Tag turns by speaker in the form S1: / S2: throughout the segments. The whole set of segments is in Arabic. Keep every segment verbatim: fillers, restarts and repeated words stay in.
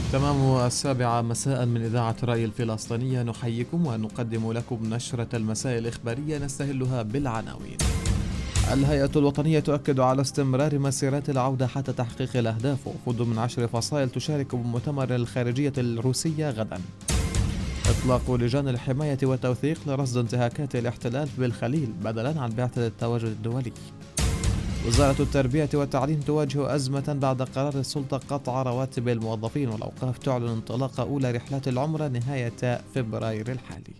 S1: تمام السابعة مساء من إذاعة رأي الفلسطينية، نحييكم ونقدم لكم نشرة المساء الإخبارية نستهلها بالعناوين. الهيئة الوطنية تؤكد على استمرار مسيرات العودة حتى تحقيق الأهداف، وفود من عشر فصائل تشارك بمؤتمر الخارجية الروسية غدا. إطلاق لجان الحماية والتوثيق لرصد انتهاكات الاحتلال بالخليل بدلا عن بعثة التواجد الدولي. وزارة التربية والتعليم تواجه أزمة بعد قرار السلطة قطع رواتب الموظفين، والأوقاف تعلن انطلاق أولى رحلات العمرة نهاية فبراير الحالي.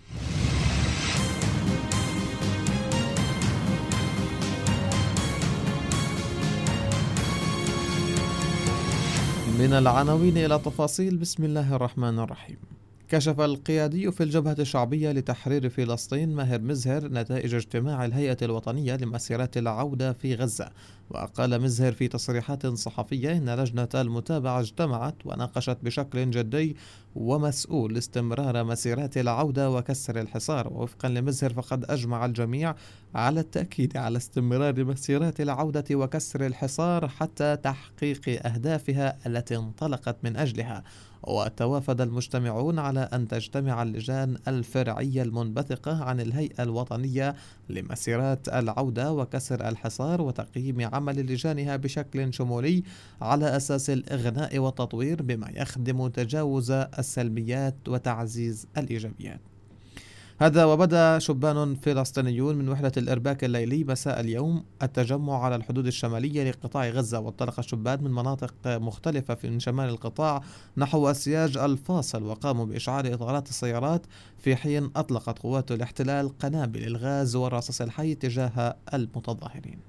S1: من العناوين إلى تفاصيل. بسم الله الرحمن الرحيم. كشف القيادي في الجبهة الشعبية لتحرير فلسطين ماهر مزهر نتائج اجتماع الهيئة الوطنية لمسيرات العودة في غزة. وقال مزهر في تصريحات صحفية إن لجنة المتابعة اجتمعت وناقشت بشكل جدي ومسؤول استمرار مسيرات العودة وكسر الحصار. ووفقا لمزهر فقد أجمع الجميع على التأكيد على استمرار مسيرات العودة وكسر الحصار حتى تحقيق أهدافها التي انطلقت من أجلها. وتوافد المجتمعون على أن تجتمع اللجان الفرعية المنبثقة عن الهيئة الوطنية لمسيرات العودة وكسر الحصار وتقييم عمل لجانها بشكل شمولي على أساس الإغناء والتطوير بما يخدم تجاوز السلبيات وتعزيز الإيجابيات. هذا وبدأ شبان فلسطينيون من وحدة الإرباك الليلي مساء اليوم التجمع على الحدود الشمالية لقطاع غزة، وانطلق الشبان من مناطق مختلفة في شمال القطاع نحو السياج الفاصل، وقاموا بإشعال إطارات السيارات في حين أطلقت قوات الاحتلال قنابل الغاز والرصاص الحي تجاه المتظاهرين.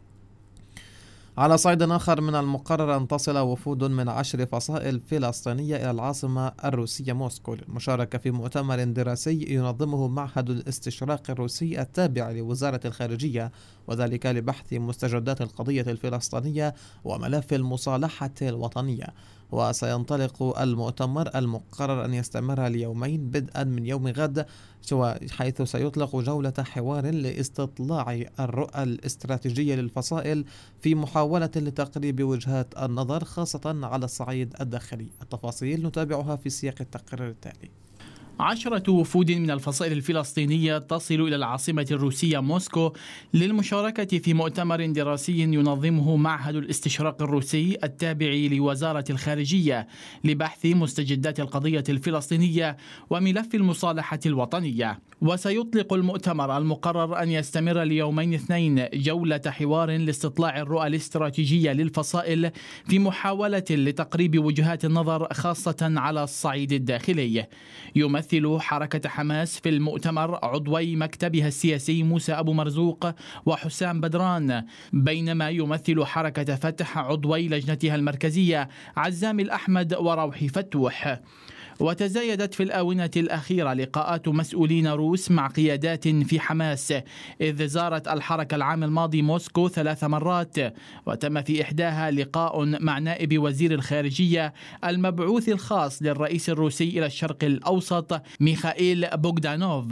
S1: على صعيد آخر، من المقرر أن تصل وفود من عشر فصائل فلسطينية إلى العاصمة الروسية موسكو للمشاركة في مؤتمر دراسي ينظمه معهد الاستشراق الروسي التابع لوزارة الخارجية، وذلك لبحث مستجدات القضية الفلسطينية وملف المصالحة الوطنية. وسينطلق المؤتمر المقرر أن يستمر ليومين بدءا من يوم غد، حيث سيطلق جولة حوار لاستطلاع الرؤى الاستراتيجية للفصائل في محاولة لتقريب وجهات النظر خاصة على الصعيد الداخلي. التفاصيل نتابعها في سياق التقرير التالي.
S2: عشرة وفود من الفصائل الفلسطينية تصل إلى العاصمة الروسية موسكو للمشاركة في مؤتمر دراسي ينظمه معهد الاستشراق الروسي التابع لوزارة الخارجية لبحث مستجدات القضية الفلسطينية وملف المصالحة الوطنية. وسيطلق المؤتمر المقرر أن يستمر ليومين اثنين جولة حوار لاستطلاع الرؤى الاستراتيجية للفصائل في محاولة لتقريب وجهات النظر خاصة على الصعيد الداخلي. يمثل حركة حماس في المؤتمر عضوي مكتبها السياسي موسى أبو مرزوق وحسام بدران، بينما يمثل حركة فتح عضوي لجنتها المركزية عزام الأحمد وروحي فتوح. وتزايدت في الآونة الأخيرة لقاءات مسؤولين روس مع قيادات في حماس، إذ زارت الحركة العام الماضي موسكو ثلاث مرات، وتم في إحداها لقاء مع نائب وزير الخارجية المبعوث الخاص للرئيس الروسي إلى الشرق الأوسط ميخائيل بوغدانوف.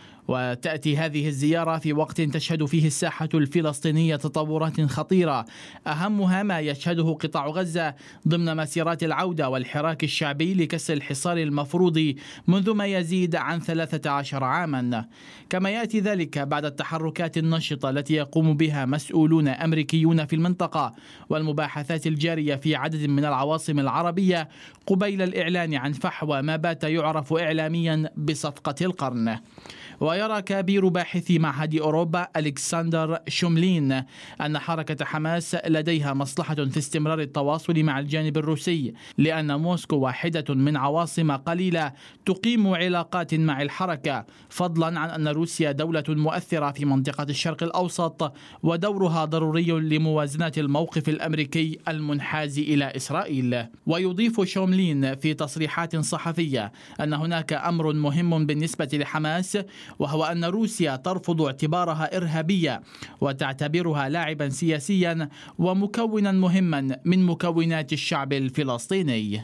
S2: وتأتي هذه الزيارة في وقت تشهد فيه الساحة الفلسطينية تطورات خطيرة، أهمها ما يشهده قطاع غزة ضمن مسيرات العودة والحراك الشعبي لكسر الحصار المفروض منذ ما يزيد عن ثلاثة عشر عاما. كما يأتي ذلك بعد التحركات النشطة التي يقوم بها مسؤولون أمريكيون في المنطقة والمباحثات الجارية في عدد من العواصم العربية قبيل الإعلان عن فحوى ما بات يعرف إعلاميا بصفقة القرن. ويرى كبير باحثي معهد أوروبا ألكسندر شوملين أن حركة حماس لديها مصلحة في استمرار التواصل مع الجانب الروسي، لأن موسكو واحدة من عواصم قليلة تقيم علاقات مع الحركة، فضلا عن أن روسيا دولة مؤثرة في منطقة الشرق الأوسط ودورها ضروري لموازنة الموقف الأمريكي المنحاز إلى إسرائيل. ويضيف شوملين في تصريحات صحفية أن هناك أمر مهم بالنسبة لحماس، وهو أن روسيا ترفض اعتبارها إرهابية وتعتبرها لاعبا سياسيا ومكونا مهما من مكونات الشعب الفلسطيني.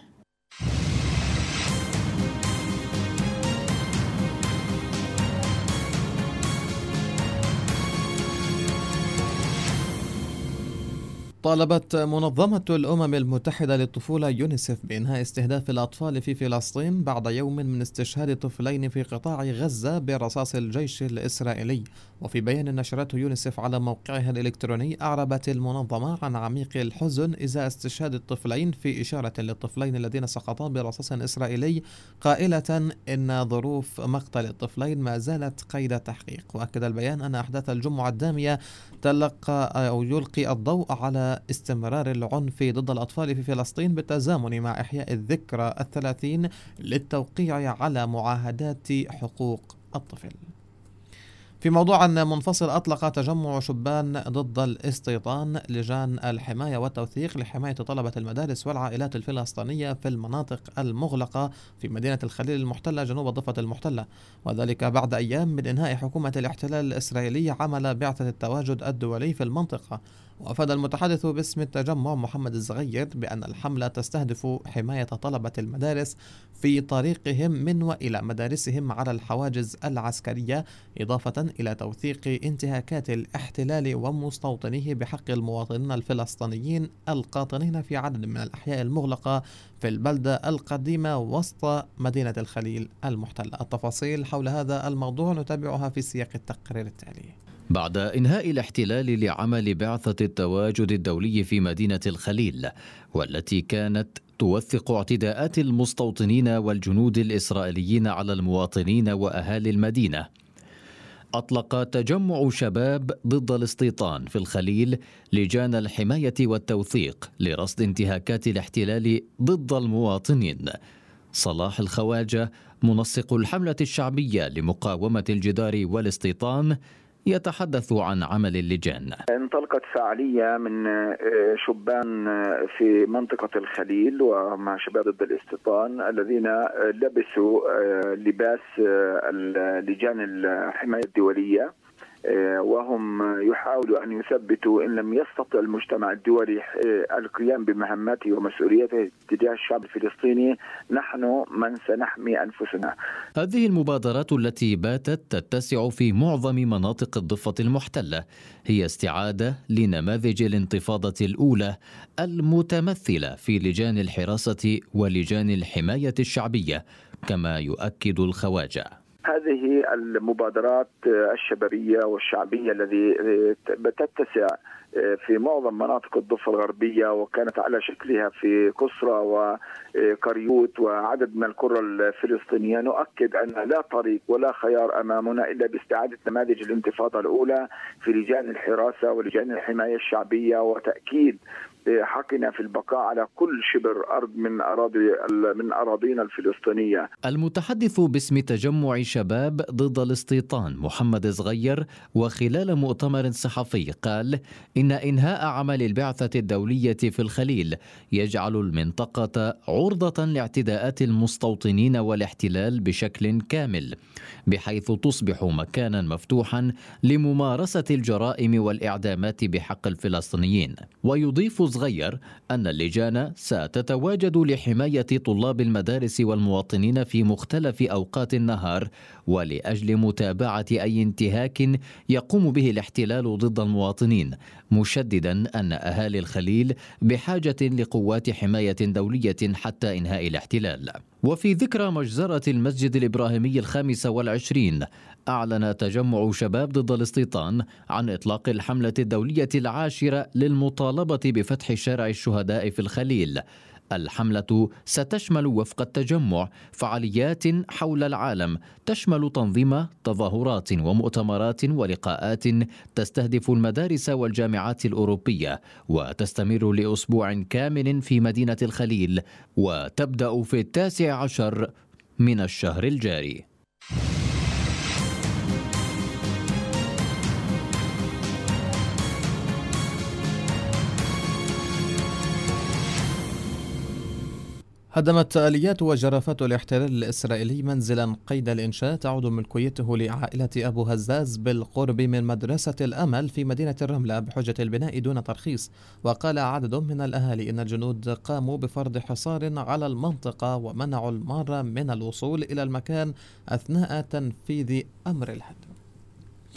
S1: طالبت منظمة الأمم المتحدة للطفولة يونيسف بإنهاء استهداف الأطفال في فلسطين بعد يوم من استشهاد طفلين في قطاع غزة برصاص الجيش الإسرائيلي. وفي بيان نشرته يونيسف على موقعها الإلكتروني، أعربت المنظمة عن عميق الحزن إزاء استشهاد الطفلين، في إشارة للطفلين الذين سقطا برصاص إسرائيلي، قائلة إن ظروف مقتل الطفلين ما زالت قيد تحقيق. وأكد البيان أن أحداث الجمعة الدامية تلقى أو يلقي الضوء على استمرار العنف ضد الأطفال في فلسطين بالتزامن مع إحياء الذكرى الثلاثين للتوقيع على معاهدات حقوق الطفل. في موضوع منفصل، أطلق تجمع شبان ضد الاستيطان لجان الحماية والتوثيق لحماية طلبة المدارس والعائلات الفلسطينية في المناطق المغلقة في مدينة الخليل المحتلة جنوب الضفة المحتلة، وذلك بعد أيام من إنهاء حكومة الاحتلال الإسرائيلي عمل بعثة التواجد الدولي في المنطقة. وأفاد المتحدث باسم التجمع محمد الزغير بأن الحملة تستهدف حماية طلبة المدارس في طريقهم من وإلى مدارسهم على الحواجز العسكرية، إضافة إلى توثيق انتهاكات الاحتلال ومستوطنيه بحق المواطنين الفلسطينيين القاطنين في عدد من الأحياء المغلقة في البلدة القديمة وسط مدينة الخليل المحتلة. التفاصيل حول هذا الموضوع نتابعها في سياق التقرير التالي.
S3: بعد إنهاء الاحتلال لعمل بعثة التواجد الدولي في مدينة الخليل، والتي كانت توثق اعتداءات المستوطنين والجنود الإسرائيليين على المواطنين وأهالي المدينة، أطلق تجمع شباب ضد الاستيطان في الخليل لجان الحماية والتوثيق لرصد انتهاكات الاحتلال ضد المواطنين. صلاح الخواجة، منسق الحملة الشعبية لمقاومة الجدار والاستيطان، يتحدث عن عمل اللجان.
S4: انطلقت فعالية من شبان في منطقة الخليل ومع شباب ضد الاستيطان الذين لبسوا لباس لجان الحماية الدولية، وهم يحاولوا أن يثبتوا إن لم يستطع المجتمع الدولي القيام بمهمته ومسؤوليته تجاه الشعب الفلسطيني، نحن من سنحمي أنفسنا.
S3: هذه المبادرات التي باتت تتسع في معظم مناطق الضفة المحتلة هي استعادة لنماذج الانتفاضة الأولى المتمثلة في لجان الحراسة ولجان الحماية الشعبية، كما يؤكد الخواجة.
S4: هذه المبادرات الشبابية والشعبية التي تتسع في معظم مناطق الضفة الغربية، وكانت على شكلها في قصرى وكريوت وعدد من القرى الفلسطينية، نؤكد أن لا طريق ولا خيار أمامنا إلا باستعادة نماذج الانتفاضة الأولى في لجان الحراسة ولجان الحماية الشعبية، وتأكيد حقنا في البقاء على كل شبر أرض من أراضي من أراضينا الفلسطينية.
S3: المتحدث باسم تجمع شباب ضد الاستيطان محمد صغير، وخلال مؤتمر صحفي، قال إن إنهاء عمل البعثة الدولية في الخليل يجعل المنطقة عرضة لاعتداءات المستوطنين والاحتلال بشكل كامل، بحيث تصبح مكانا مفتوحا لممارسة الجرائم والإعدامات بحق الفلسطينيين. ويضيف صغير أن اللجان ستتواجد لحماية طلاب المدارس والمواطنين في مختلف أوقات النهار، ولأجل متابعة أي انتهاك يقوم به الاحتلال ضد المواطنين، مشددا أن أهالي الخليل بحاجة لقوات حماية دولية حتى إنهاء الاحتلال. وفي ذكرى مجزرة المسجد الإبراهيمي الخامس والعشرين، أعلن تجمع شباب ضد الاستيطان عن إطلاق الحملة الدولية العاشرة للمطالبة بفتح شارع الشهداء في الخليل. الحملة ستشمل وفق التجمع فعاليات حول العالم، تشمل تنظيم تظاهرات ومؤتمرات ولقاءات تستهدف المدارس والجامعات الأوروبية، وتستمر لأسبوع كامل في مدينة الخليل، وتبدأ في التاسع عشر من الشهر الجاري.
S1: هدمت آليات وجرافات الاحتلال الإسرائيلي منزلا قيد الإنشاء تعود ملكيته لعائلة أبو هزاز بالقرب من مدرسة الأمل في مدينة الرملة بحجة البناء دون ترخيص. وقال عدد من الأهالي إن الجنود قاموا بفرض حصار على المنطقة ومنعوا المارة من الوصول إلى المكان أثناء تنفيذ أمر الهدم.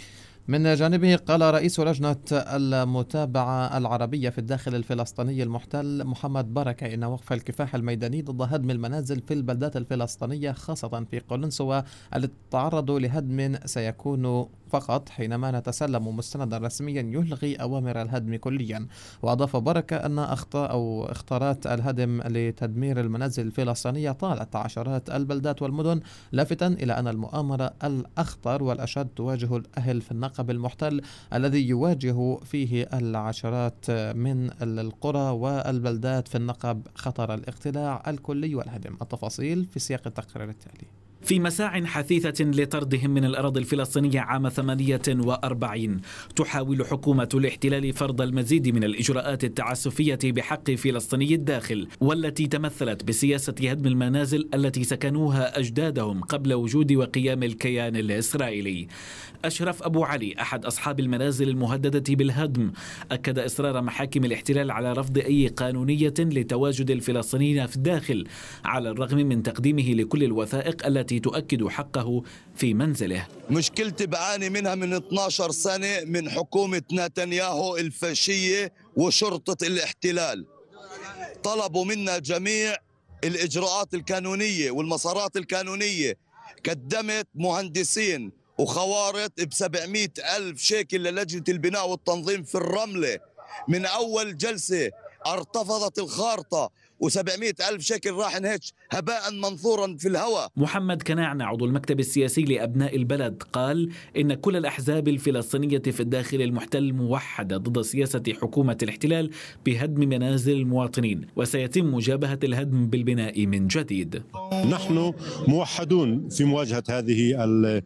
S1: من جانبه قال رئيس لجنة المتابعة العربية في الداخل الفلسطيني المحتل محمد بركة إن وقف الكفاح الميداني ضد هدم المنازل في البلدات الفلسطينية خاصة في قلنسوة التي تعرضوا لهدم سيكون فقط حينما نتسلم مستندا رسميا يلغي أوامر الهدم كليا. وأضاف بركة أن أخطاء أو اختارات الهدم لتدمير المنازل الفلسطينية طالت عشرات البلدات والمدن، لافتا إلى أن المؤامرة الأخطر والأشد تواجه الأهل في النقب المحتل الذي يواجه فيه العشرات من القرى والبلدات في النقب خطر الاقتلاع الكلي والهدم. التفاصيل في سياق التقرير التالي.
S5: في مساع حثيثة لطردهم من الأراضي الفلسطينية عام ثمانية وأربعين تحاول حكومة الاحتلال فرض المزيد من الإجراءات التعسفية بحق فلسطيني الداخل، والتي تمثلت بسياسة هدم المنازل التي سكنوها أجدادهم قبل وجود وقيام الكيان الإسرائيلي. أشرف أبو علي أحد أصحاب المنازل المهددة بالهدم أكد إصرار محاكم الاحتلال على رفض أي قانونية لتواجد الفلسطينيين في الداخل على الرغم من تقديمه لكل الوثائق التي تؤكد حقه في منزله.
S6: مشكلتي بعاني منها من اثنتي عشرة سنة من حكومة نتنياهو الفاشية وشرطة الاحتلال. طلبوا منا جميع الإجراءات القانونية والمسارات القانونية. قدمت مهندسين وخوارط بسبعمائة ألف شيكل للجنة البناء والتنظيم في الرملة. من أول جلسة ارتفضت الخارطة وسبعمائة ألف شيكل راح هيك هباء منثورا في الهواء.
S5: محمد كناعنة عضو المكتب السياسي لأبناء البلد قال إن كل الأحزاب الفلسطينية في الداخل المحتل موحدة ضد سياسة حكومة الاحتلال بهدم منازل المواطنين، وسيتم مجابهة الهدم بالبناء من جديد.
S7: نحن موحدون في مواجهة هذه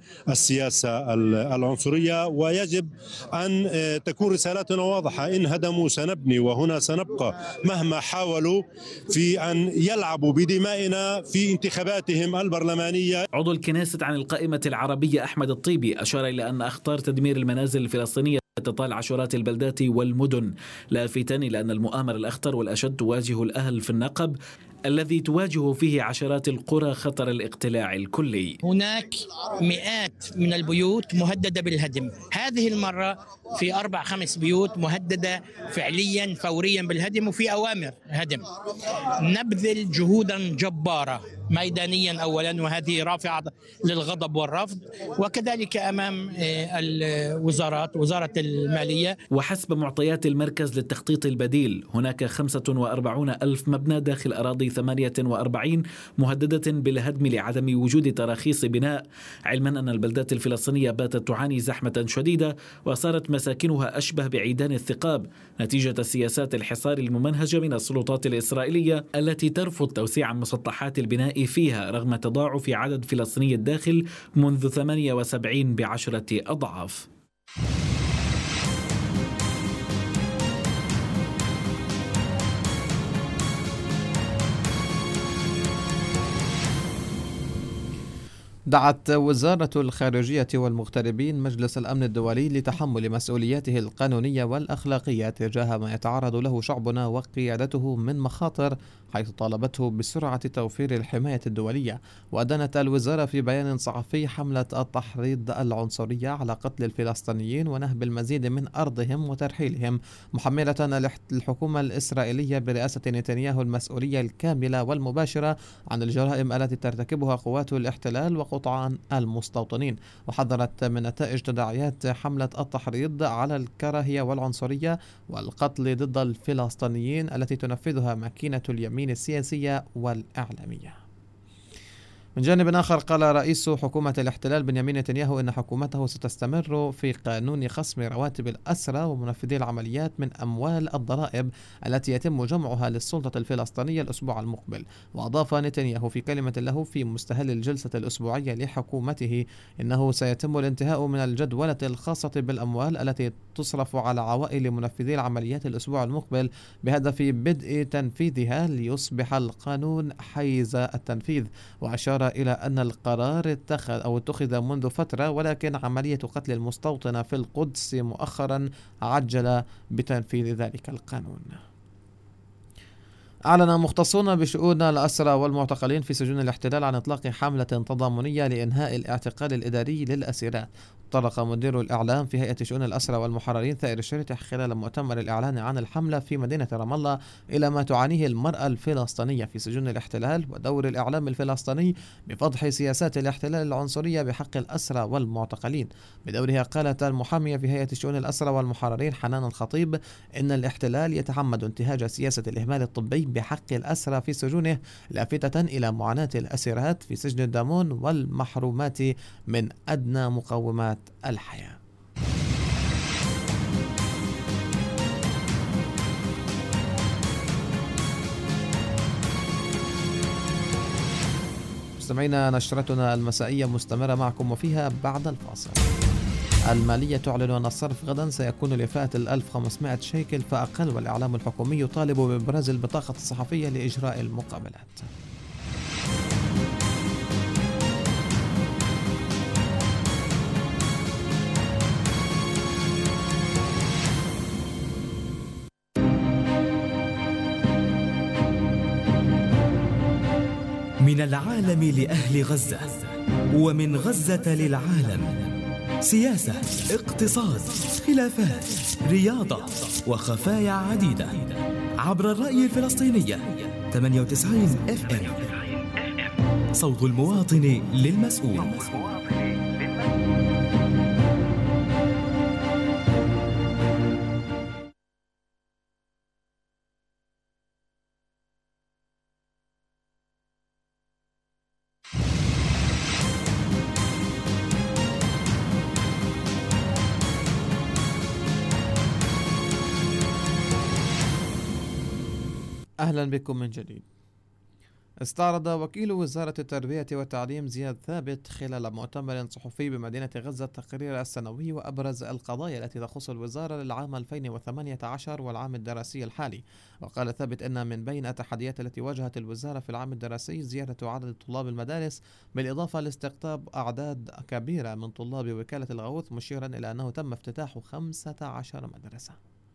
S7: السياسة العنصرية، ويجب أن تكون رسالتنا واضحة: إن هدموا سنبني وهنا سنبقى مهما حاولوا في أن يلعبوا بدمائنا في انتخاباتهم البرلمانية.
S5: عضو الكنيسة عن القائمة العربية أحمد الطيبي أشار إلى أن أخطار تدمير المنازل الفلسطينية تطال عشرات البلدات والمدن، لافتا إلى أن المؤامرة الأخطر والأشد تواجه الأهل في النقب الذي تواجه فيه عشرات القرى خطر الاقتلاع الكلي.
S8: هناك مئات من البيوت مهددة بالهدم، هذه المرة في أربع خمس بيوت مهددة فعليا فوريا بالهدم وفي أوامر هدم. نبذل جهودا جبارة ميدانيا أولا، وهذه رافعة للغضب والرفض، وكذلك أمام الوزارات وزارة المالية.
S5: وحسب معطيات المركز للتخطيط البديل هناك خمسة وأربعين ألف مبنى داخل أراضي ثمانية وأربعين مهددة بالهدم لعدم وجود تراخيص بناء، علما أن البلدات الفلسطينية باتت تعاني زحمة شديدة وصارت مساكنها أشبه بعيدان الثقاب نتيجة سياسات الحصار الممنهجة من السلطات الإسرائيلية التي ترفض توسيع مسطحات البناء فيها رغم تضاعف عدد فلسطيني الداخل منذ ثمانية وسبعين بعشرة أضعاف.
S1: دعت وزارة الخارجية والمغتربين مجلس الأمن الدولي لتحمل مسؤولياته القانونية والأخلاقية تجاه ما يتعرض له شعبنا وقيادته من مخاطر، حيث طالبته بسرعة توفير الحماية الدولية. وأدانت الوزارة في بيان صحفي حملة التحريض العنصرية على قتل الفلسطينيين ونهب المزيد من أرضهم وترحيلهم، محملة الحكومة الإسرائيلية برئاسة نتنياهو المسؤولية الكاملة والمباشرة عن الجرائم التي ترتكبها قوات الاحتلال وقطعان المستوطنين. وحذرت من نتائج تداعيات حملة التحريض على الكراهية والعنصرية والقتل ضد الفلسطينيين التي تنفذها ماكينة اليمين السياسية والإعلامية. من جانب آخر قال رئيس حكومة الاحتلال بنيامين نتنياهو إن حكومته ستستمر في قانون خصم رواتب الأسرى ومنفذي العمليات من أموال الضرائب التي يتم جمعها للسلطة الفلسطينية الأسبوع المقبل. وأضاف نتنياهو في كلمة له في مستهل الجلسة الأسبوعية لحكومته إنه سيتم الانتهاء من الجدولة الخاصة بالأموال التي تصرف على عوائل منفذي العمليات الأسبوع المقبل بهدف بدء تنفيذها ليصبح القانون حيز التنفيذ. وأشار إلى أن القرار اتخذ أو اتخذ منذ فترة، ولكن عملية قتل المستوطنة في القدس مؤخرا عجل بتنفيذ ذلك القانون. أعلن مختصون بشؤون الأسرى والمعتقلين في سجون الاحتلال عن إطلاق حملة تضامنية لإنهاء الاعتقال الإداري للأسيرات. طرق مدير الإعلام في هيئة شؤون الأسرى والمحررين ثائر الشريطة خلال مؤتمر الإعلان عن الحملة في مدينة رام الله إلى ما تعانيه المرأة الفلسطينية في سجون الاحتلال ودور الإعلام الفلسطيني بفضح سياسات الاحتلال العنصرية بحق الأسرى والمعتقلين. بدورها قالت المحامية في هيئة شؤون الأسرى والمحررين حنان الخطيب إن الاحتلال يتعمد انتهاج سياسة الإهمال الطبي بحق الأسرى في سجونه، لافتة إلى معاناة الأسيرات في سجن الدامون والمحرومات من أدنى مقومات الحياة. مستمعينا، نشرتنا المسائية مستمرة معكم وفيها بعد الفاصل. المالية تعلن أن الصرف غدا سيكون لفئة الألف وخمسمائة شيكل فأقل، والإعلام الحكومي يطالب بإبراز البطاقة الصحفية لإجراء المقابلات.
S9: من العالم لأهل غزة، ومن غزة للعالم. سياسة، اقتصاد، خلافات، رياضة وخفايا عديدة عبر الرأي الفلسطينية. ثمانية وتسعين إف إم، صوت المواطن للمسؤول.
S1: أهلا بكم من جديد. استعرض وكيل وزارة التربية والتعليم زياد ثابت خلال مؤتمر صحفي بمدينة غزة التقرير السنوي وأبرز القضايا التي تخص الوزارة للعام ألفين وثمانية عشر والعام الدراسي الحالي. وقال ثابت أن من بين التحديات التي واجهت الوزارة في العام الدراسي زيادة عدد طلاب المدارس، بالإضافة لاستقطاب أعداد كبيرة من طلاب وكالة الغوث، مشيرا إلى أنه تم افتتاح خمسة عشر مدرسة.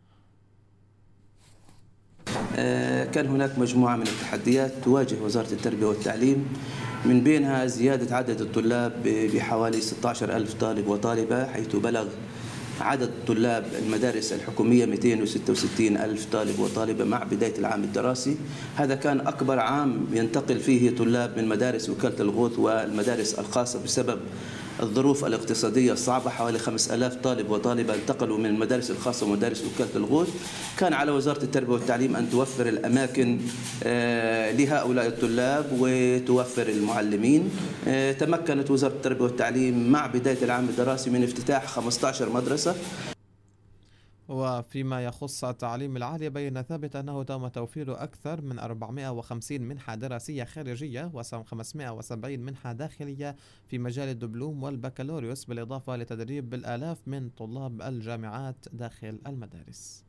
S10: كان هناك مجموعة من التحديات تواجه وزارة التربية والتعليم، من بينها زيادة عدد الطلاب بحوالي ستة عشر ألف طالب وطالبة، حيث بلغ عدد طلاب المدارس الحكومية مئتين وستة وستين ألف طالب وطالبة مع بداية العام الدراسي. هذا كان أكبر عام ينتقل فيه طلاب من مدارس وكالة الغوث والمدارس الخاصة بسبب الظروف الاقتصادية الصعبة. حوالي خمسة آلاف طالب وطالبة انتقلوا من المدارس الخاصة ومدارس وكالة الغوث. كان على وزارة التربية والتعليم أن توفر الأماكن لهؤلاء الطلاب وتوفر المعلمين. تمكنت وزارة التربية والتعليم مع بداية العام الدراسي من افتتاح خمسة عشر مدرسة.
S1: وفيما يخص التعليم العالي، بين ثابت أنه تم توفير أكثر من أربعمائة وخمسين منحة دراسية خارجية وخمسمائة وسبعين منحة داخلية في مجال الدبلوم والبكالوريوس، بالإضافة لتدريب الآلاف من طلاب الجامعات داخل المدارس.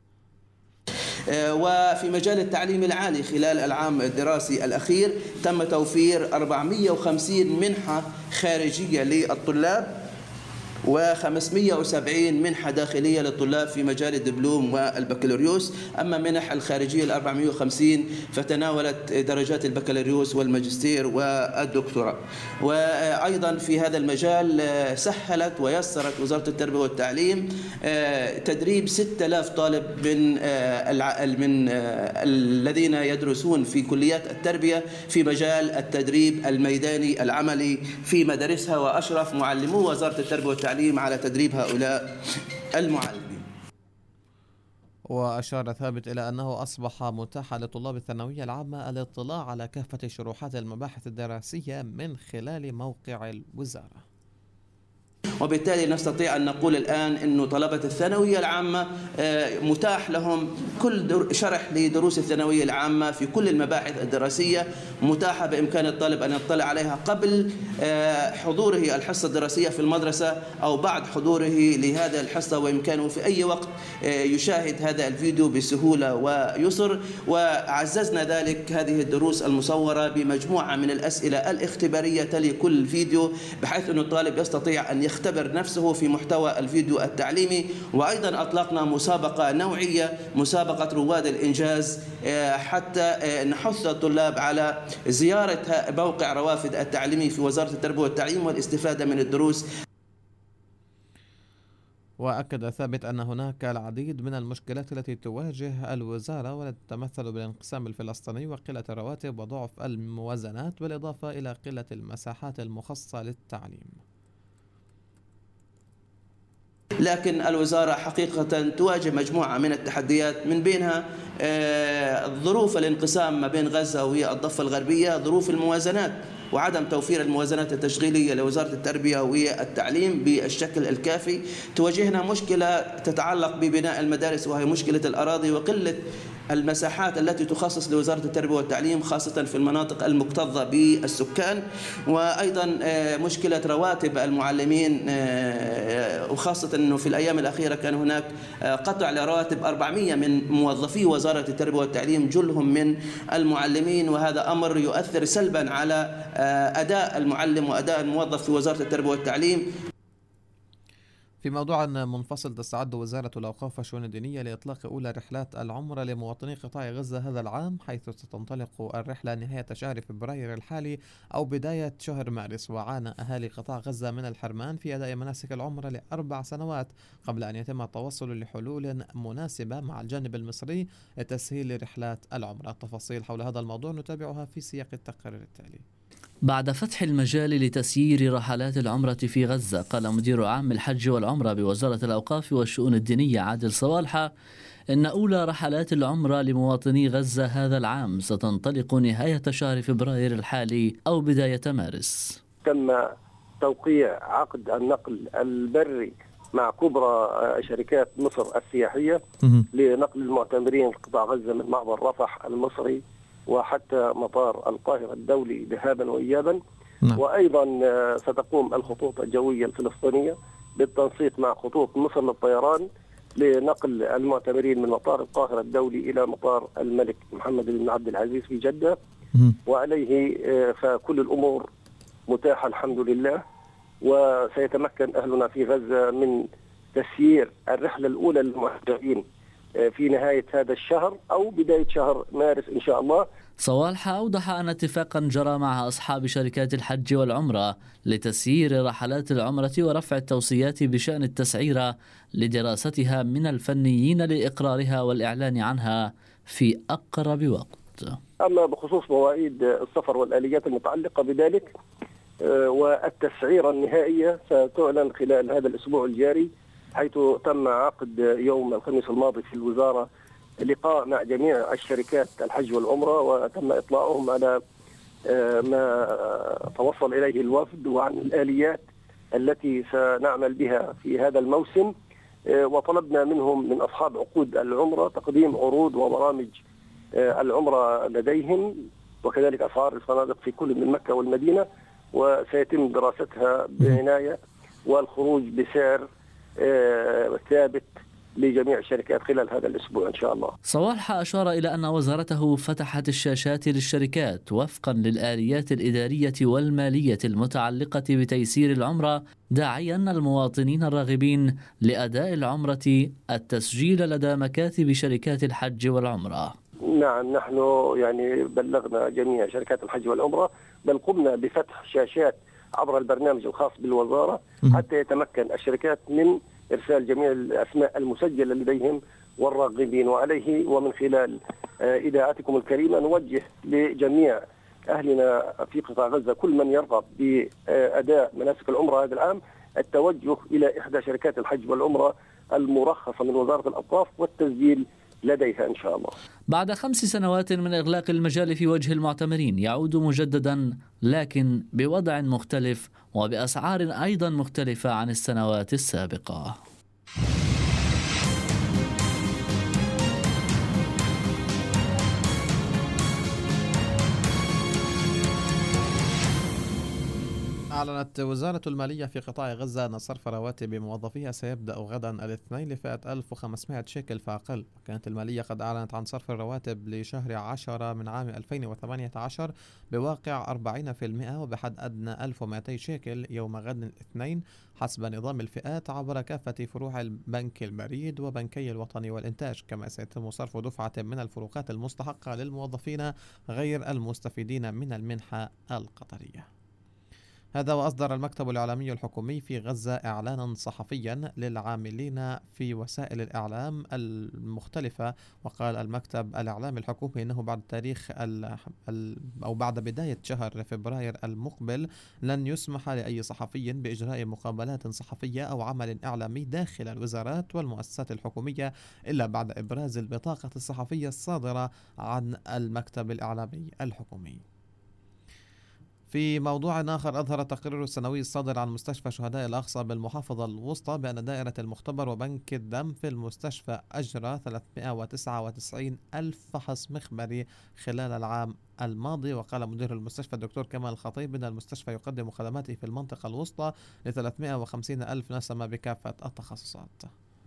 S10: وفي مجال التعليم العالي خلال العام الدراسي الأخير تم توفير أربعمائة وخمسين منحة خارجية للطلاب وخمسمائة وسبعين منحة داخلية للطلاب في مجال الدبلوم والبكالوريوس. أما منح الخارجية الأربعمائة وخمسين فتناولت درجات البكالوريوس والماجستير والدكتوراه. وأيضا في هذا المجال سهلت ويسرت وزارة التربية والتعليم تدريب ستة آلاف طالب من من الذين يدرسون في كليات التربية في مجال التدريب الميداني العملي في مدارسها، وأشرف معلمو وزارة التربية والتعليم على تدريب هؤلاء المعلمين.
S1: وأشار ثابت إلى أنه أصبح متاحا لطلاب الثانوية العامة الاطلاع على كافة شروحات المباحث الدراسية من خلال موقع الوزارة.
S10: وبالتالي نستطيع أن نقول الآن أن طلبة الثانوية العامة متاح لهم كل شرح لدروس الثانوية العامة في كل المباحث الدراسية، متاحة بإمكان الطالب أن يطلع عليها قبل حضوره الحصة الدراسية في المدرسة أو بعد حضوره لهذا الحصة، وإمكانه في أي وقت يشاهد هذا الفيديو بسهولة ويسر. وعززنا ذلك هذه الدروس المصورة بمجموعة من الأسئلة الاختبارية تلي كل فيديو، بحيث أن الطالب يستطيع أن يختبر يختبر نفسه في محتوى الفيديو التعليمي. وأيضا أطلقنا مسابقة نوعية، مسابقة رواد الإنجاز، حتى نحث الطلاب على زيارة موقع روافد التعليمي في وزارة التربية والتعليم والاستفادة من الدروس.
S1: وأكد ثابت أن هناك العديد من المشكلات التي تواجه الوزارة والتي تتمثل بالانقسام الفلسطيني وقلة الرواتب وضعف الموازنات بالإضافة إلى قلة المساحات المخصصة للتعليم.
S10: لكن الوزارة حقيقة تواجه مجموعة من التحديات، من بينها ظروف الانقسام ما بين غزة والضفة الغربية، ظروف الموازنات وعدم توفير الموازنات التشغيلية لوزارة التربية والتعليم بالشكل الكافي. تواجهنا مشكلة تتعلق ببناء المدارس وهي مشكلة الأراضي وقلة المساحات التي تخصص لوزارة التربية والتعليم خاصة في المناطق المكتظة بالسكان، وأيضا مشكلة رواتب المعلمين، وخاصة أنه في الأيام الأخيرة كان هناك قطع لرواتب أربعمئة من موظفي وزارة التربية والتعليم جلهم من المعلمين، وهذا أمر يؤثر سلبا على أداء المعلم وأداء الموظف في وزارة التربية والتعليم.
S1: في موضوع منفصل، تستعد وزارة الأوقاف والشؤون الدينية لإطلاق أولى رحلات العمرة لمواطني قطاع غزة هذا العام، حيث ستنطلق الرحلة نهاية شهر فبراير الحالي أو بداية شهر مارس. وعانى أهالي قطاع غزة من الحرمان في أداء مناسك العمرة لأربع سنوات قبل أن يتم التوصل لحلول مناسبة مع الجانب المصري لتسهيل رحلات العمرة. التفاصيل حول هذا الموضوع نتابعها في سياق التقرير التالي.
S11: بعد فتح المجال لتسيير رحلات العمرة في غزة، قال مدير عام الحج والعمرة بوزارة الأوقاف والشؤون الدينية عادل صوالحة إن أولى رحلات العمرة لمواطني غزة هذا العام ستنطلق نهاية شهر فبراير الحالي أو بداية مارس.
S12: تم توقيع عقد النقل البري مع كبرى شركات مصر السياحية لنقل المعتمرين لقطاع غزة من معبر رفح المصري وحتى مطار القاهرة الدولي ذهابا وإيابا. نعم. وأيضا ستقوم الخطوط الجوية الفلسطينية بالتنسيق مع خطوط مصر للطيران لنقل المعتمرين من مطار القاهرة الدولي إلى مطار الملك محمد بن عبد العزيز في جدة. م. وعليه فكل الأمور متاحة الحمد لله، وسيتمكن أهلنا في غزة من تسيير الرحلة الأولى للمهاجرين في نهاية هذا الشهر أو بداية شهر مارس إن شاء الله.
S11: صوالحة أوضح أن اتفاقا جرى مع أصحاب شركات الحج والعمرة لتسيير رحلات العمرة ورفع التوصيات بشأن التسعيرة لدراستها من الفنيين لإقرارها والإعلان عنها في أقرب وقت.
S12: أما بخصوص مواعيد السفر والآليات المتعلقة بذلك والتسعيرة النهائية ستعلن خلال هذا الأسبوع الجاري، حيث تم عقد يوم الخميس الماضي في الوزارة لقاء مع جميع الشركات الحج والعمرة، وتم إطلاعهم على ما توصل إليه الوفد وعن الآليات التي سنعمل بها في هذا الموسم. وطلبنا منهم من أصحاب عقود العمرة تقديم عروض وبرامج العمرة لديهم، وكذلك أسعار الفنادق في كل من مكة والمدينة، وسيتم دراستها بعناية والخروج بسعر ثابت لجميع الشركات خلال هذا الأسبوع إن شاء الله.
S11: صوالحة أشار إلى أن وزارته فتحت الشاشات للشركات وفقا للآليات الإدارية والمالية المتعلقة بتيسير العمرة، داعيا المواطنين الراغبين لأداء العمرة التسجيل لدى مكاتب شركات الحج والعمرة.
S12: نعم، نحن يعني بلغنا جميع شركات الحج والعمرة، بل قمنا بفتح شاشات عبر البرنامج الخاص بالوزارة حتى يتمكن الشركات من إرسال جميع الأسماء المسجلة لديهم والراغبين. وعليه ومن خلال إذاعتكم الكريمة نوجه لجميع أهلنا في قطاع غزة كل من يرغب بأداء مناسك العمرة هذا العام التوجه إلى إحدى شركات الحج والعمرة المرخصة من وزارة الأوقاف والتسجيل لديها إن شاء الله.
S11: بعد خمس سنوات من إغلاق المجال في وجه المعتمرين يعود مجددا، لكن بوضع مختلف وبأسعار أيضا مختلفة عن السنوات السابقة.
S1: أعلنت وزارة المالية في قطاع غزة أن صرف رواتب موظفيها سيبدأ غدا الاثنين لفئة ألف وخمسمائة شيكل فأقل. وكانت المالية قد أعلنت عن صرف الرواتب لشهر عشرة من عام ألفين وثمانية عشر بواقع أربعين بالمئة وبحد أدنى ألف ومئتي شيكل يوم غد الاثنين حسب نظام الفئات عبر كافة فروع البنك البريد وبنكي الوطني والإنتاج. كما سيتم صرف دفعة من الفروقات المستحقة للموظفين غير المستفيدين من المنحة القطرية. هذا وأصدر المكتب الإعلامي الحكومي في غزة إعلانا صحفيا للعاملين في وسائل الإعلام المختلفة. وقال المكتب الإعلامي الحكومي أنه بعد تاريخ ال ال أو بعد بداية شهر فبراير المقبل لن يسمح لأي صحفي بإجراء مقابلات صحفية أو عمل إعلامي داخل الوزارات والمؤسسات الحكومية إلا بعد إبراز البطاقة الصحفية الصادرة عن المكتب الإعلامي الحكومي. في موضوع آخر، أظهر التقرير السنوي الصادر عن مستشفى شهداء الأقصى بالمحافظة الوسطى بأن دائرة المختبر وبنك الدم في المستشفى أجرى ثلاثمائة وتسعة وتسعين ألف فحص مخبري خلال العام الماضي. وقال مدير المستشفى الدكتور كمال الخطيب أن المستشفى يقدم خدماته في المنطقة الوسطى ل ثلاثمائة وخمسين ألف نسمة بكافة التخصصات.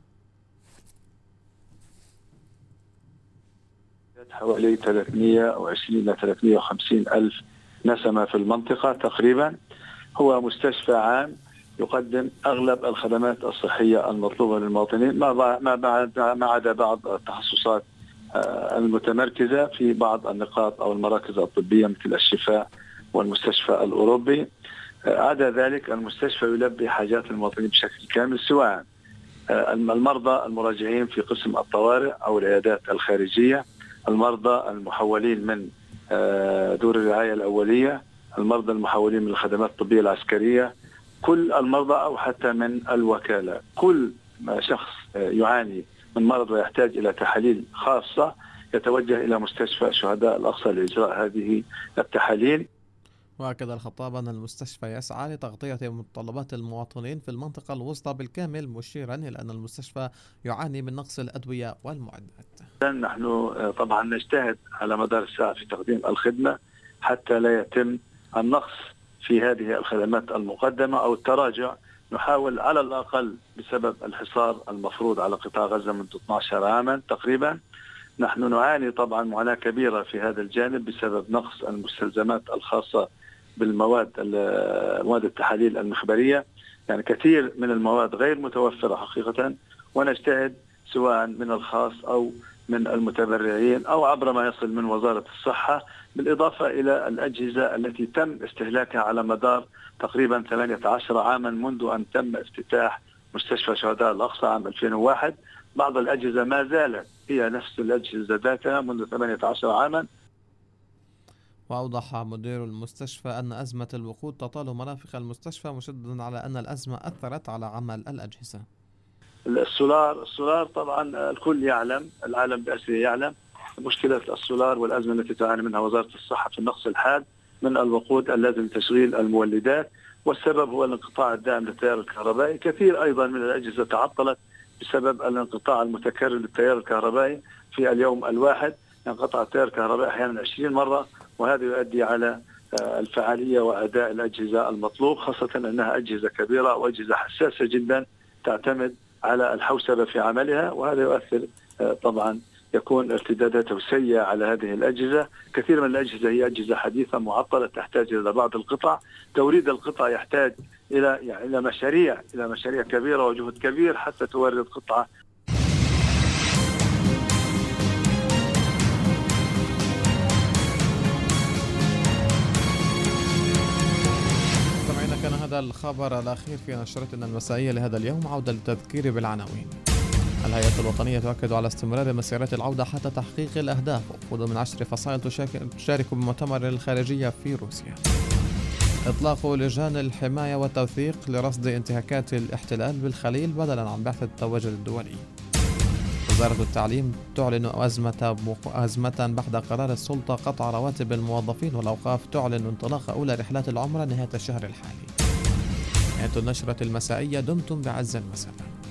S13: حوالي ثلاثمائة وعشرين إلى ثلاثمائة وخمسين ألف نسمة في المنطقة تقريبا. هو مستشفى عام يقدم أغلب الخدمات الصحية المطلوبة للمواطنين ما عدا بعض التخصصات المتمركزة في بعض النقاط أو المراكز الطبية مثل الشفاء والمستشفى الأوروبي. عدا ذلك المستشفى يلبي حاجات المواطنين بشكل كامل، سواء المرضى المراجعين في قسم الطوارئ أو العيادات الخارجية، المرضى المحولين من دور الرعاية الأولية، المرضى المحولين من الخدمات الطبية العسكرية، كل المرضى أو حتى من الوكالة. كل شخص يعاني من مرض ويحتاج إلى تحاليل خاصة يتوجه إلى مستشفى شهداء الأقصى لإجراء هذه التحاليل.
S1: وأكد الخطاب أن المستشفى يسعى لتغطية متطلبات المواطنين في المنطقة الوسطى بالكامل، مشيرا إلى أن المستشفى يعاني من نقص الأدوية والمعدات.
S13: نحن طبعا نجتهد على مدار الساعة في تقديم الخدمة حتى لا يتم النقص في هذه الخدمات المقدمة أو التراجع. نحاول على الأقل بسبب الحصار المفروض على قطاع غزة منذ اثني عشر عاما تقريبا، نحن نعاني طبعا معاناة كبيرة في هذا الجانب بسبب نقص المستلزمات الخاصة بالمواد مواد التحاليل المخبرية. يعني كثير من المواد غير متوفرة حقيقة، ونجتهد سواء من الخاص أو من المتبرعين أو عبر ما يصل من وزارة الصحة، بالإضافة إلى الأجهزة التي تم استهلاكها على مدار تقريبا ثمانية عشر عاما منذ أن تم افتتاح مستشفى شهداء الأقصى عام ألفين وواحد. بعض الأجهزة ما زالت هي نفس الأجهزة ذاتها منذ ثمانية عشر عاما.
S1: وأوضح مدير المستشفى أن أزمة الوقود تطال مرافق المستشفى، مشددا على أن الأزمة أثرت على عمل الأجهزة.
S13: السولار السولار طبعا الكل يعلم، العالم بأسره يعلم مشكلة السولار والأزمة التي تعاني منها وزارة الصحة في النقص الحاد من الوقود اللازم لتشغيل المولدات، والسبب هو الانقطاع الدائم للتيار الكهربائي. كثير أيضا من الأجهزة تعطلت بسبب الانقطاع المتكرر للتيار الكهربائي. في اليوم الواحد ينقطع التيار الكهربائي أحيانا عشرين مرة، وهذا يؤدي على الفعالية وأداء الأجهزة المطلوب، خاصة أنها أجهزة كبيرة وأجهزة حساسة جدا تعتمد على الحوسبة في عملها، وهذا يؤثر طبعا يكون ارتداداته سيئة على هذه الأجهزة. كثير من الأجهزة هي أجهزة حديثة معطلة تحتاج إلى بعض القطع. توريد القطع يحتاج إلى يعني إلى مشاريع إلى مشاريع كبيرة وجهد كبير حتى تورد قطعة.
S1: كان هذا الخبر الأخير في نشرتنا المسائية لهذا اليوم. عودة للتذكير بالعناوين. الهيئة الوطنية تؤكد على استمرار مسيرة العودة حتى تحقيق الأهداف. وفود من عشر فصائل تشارك بمؤتمر الخارجية في روسيا. إطلاق لجان الحماية والتوثيق لرصد انتهاكات الاحتلال بالخليل بدلا عن بعث التواجد الدولي. وزارة التعليم تعلن أزمة أزمة بعد قرار السلطة قطع رواتب الموظفين، والأوقاف تعلن انطلاق أولى رحلات العمرة نهاية الشهر الحالي. نهاية النشرة المسائية، دمتم بعز المساء.